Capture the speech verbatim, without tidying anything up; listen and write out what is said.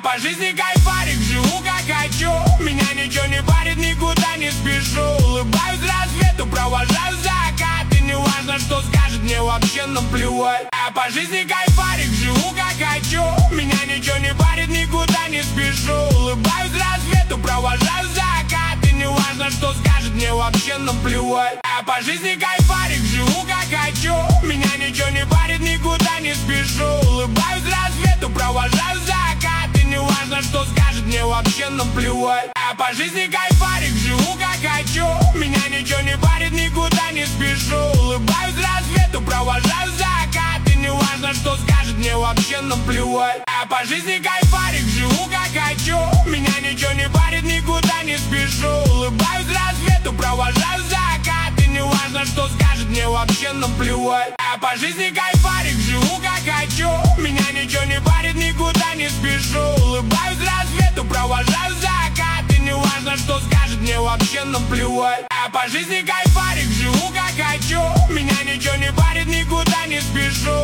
по жизни кайфарик, живу как хочу. Меня ничего не парит, никуда не спешу. Улыбаюсь рассвету, провожаю закат. И не важно, что скажет, мне вообще наплевать. Я по жизни кайфарик, живу как хочу. Меня ничего не парит, никуда не спешу. Улыбаюсь рассвету, провожаю закат. И не важно, что скажет, мне вообще наплевать. Я по жизни кайфарик, живу как хочу. Меня ничего не парит, никуда не спешу. Улыбаюсь рассвету, провожаю закат. И не важно, что скажет, мне вообще наплевать. Я по жизни кайфарик, живу как хочу. Меня ничего не парит, никуда не спешу. Улыбаюсь рассвету, провожаю закат. И не важно, что скажет, мне вообще наплевать. Я по жизни кайфарик, живу как хочу. Меня ничего не парит, никуда не спешу. Улыбаюсь рассвету, провожаю закат. И не важно, что скажет, мне вообще наплевать. Я по жизни кайфарик, живу как хочу. Меня ничего не парит, никуда не спешу. Улыбаюсь рассвету, провожаю закат. И не важно, что скажет, мне вообще наплевать. Я по жизни кайфарик, живу как хочу. Меня ничего не парит, никуда не спешу.